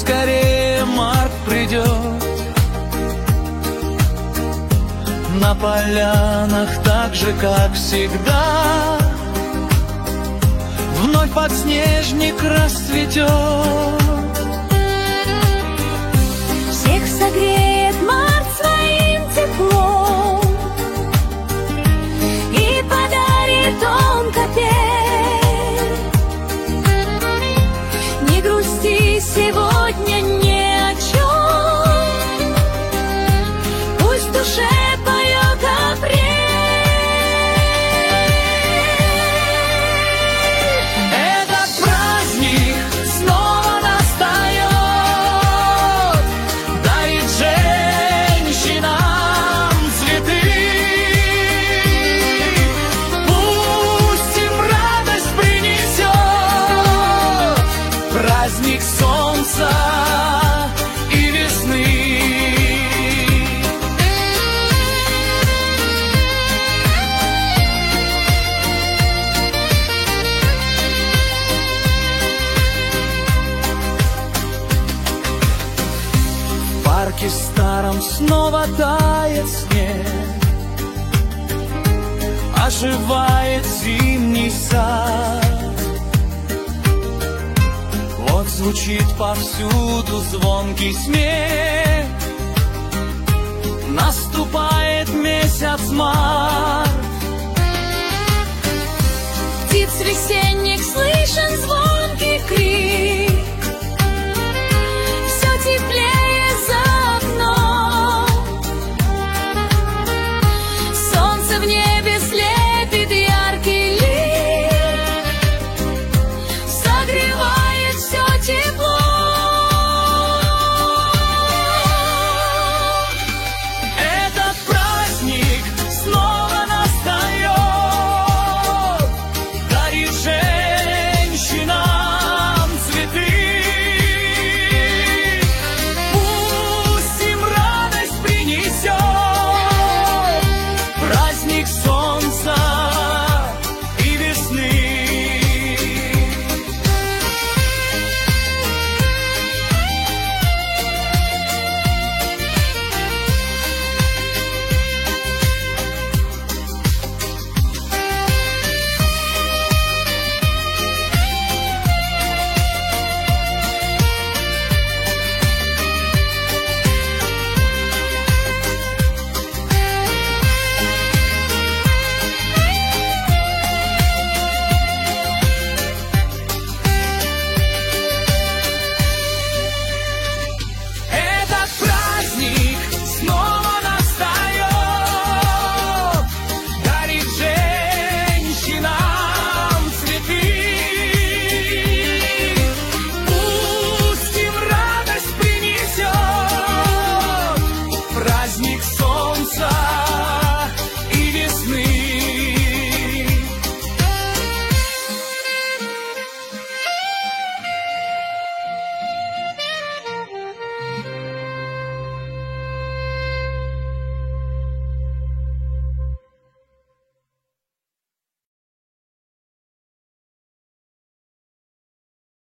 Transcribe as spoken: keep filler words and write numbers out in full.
скорее март придет. На полянах так же, как всегда, вновь подснежник расцветет. Всех согреет март своим теплом и подарит он капель. Не грусти сегодня ни о чем, пусть в душе поет апрель. Этот праздник снова настает, дарит женщинам цветы. Пусть им радость принесет праздник солнца и весны. В парке старом снова тает снег, оживает зимний сад. Вот звучит повсюду звонкий смех, наступает месяц март. Птиц весенних слышен звон,